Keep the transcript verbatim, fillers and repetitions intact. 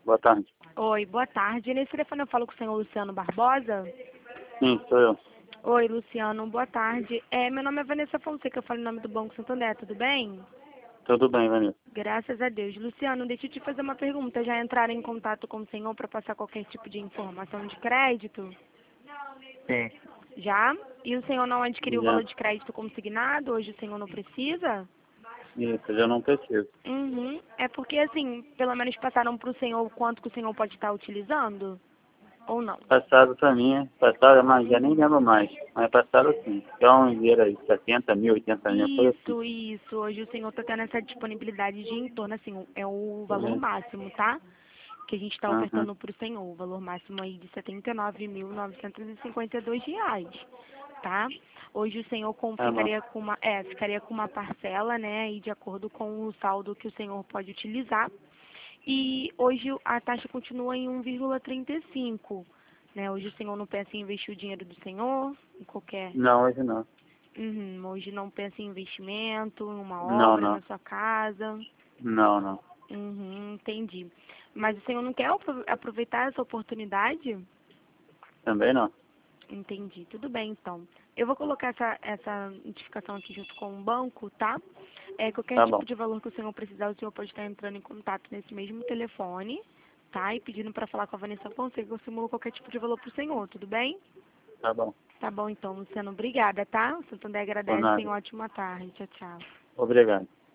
Boa tarde. Oi, boa tarde. Nesse telefone eu falo com o senhor Luciano Barbosa? Sim, sou eu. Oi, Luciano, boa tarde. É, meu nome é Vanessa Fonseca, eu falo em nome do Banco Santander, tudo bem? Tudo bem, Vanessa? Graças a Deus. Luciano, deixa eu te fazer uma pergunta. Já entraram em contato com o senhor para passar qualquer tipo de informação de crédito? Sim. Já? E o senhor não adquiriu o Já. valor de crédito consignado? Hoje o senhor não precisa? Isso, já não preciso. Uhum. É porque, assim, pelo menos passaram para o senhor o quanto que o senhor pode estar utilizando? Ou não? Passado pra mim, passado, mas já nem lembro mais. Mas passado sim. É um dinheiro aí, setenta mil, oitenta mil, coisa assim. Isso, isso. Hoje o senhor está tendo essa disponibilidade de em torno, assim, é o valor Uhum. máximo, tá? Que a gente está Uhum. ofertando para o senhor. O valor máximo aí de setenta e nove mil novecentos e cinquenta e dois reais, tá? Hoje o senhor com, Tá bom. ficaria com uma, é, ficaria com uma parcela, né, e de acordo com o saldo que o senhor pode utilizar. E hoje a taxa continua em um vírgula trinta e cinco, né? Hoje o senhor não pensa em investir o dinheiro do senhor em qualquer. Não, hoje não. Uhum, hoje não pensa em investimento, em uma Não, obra na não. sua casa. Não, não. Uhum, entendi. Mas o senhor não quer apro- aproveitar essa oportunidade? Também não. Entendi. Tudo bem, então. Eu vou colocar essa, essa notificação aqui junto com o banco, tá? É, qualquer Tá bom. tipo de valor que o senhor precisar, o senhor pode estar entrando em contato nesse mesmo telefone, tá? E pedindo para falar com a Vanessa Fonseca, eu simulo qualquer tipo de valor para o senhor, tudo bem? Tá bom. Tá bom, então, Luciano. Obrigada, tá? O Santander Por agradece. nada. Tenha uma ótima tarde. Tchau, tchau. Obrigado.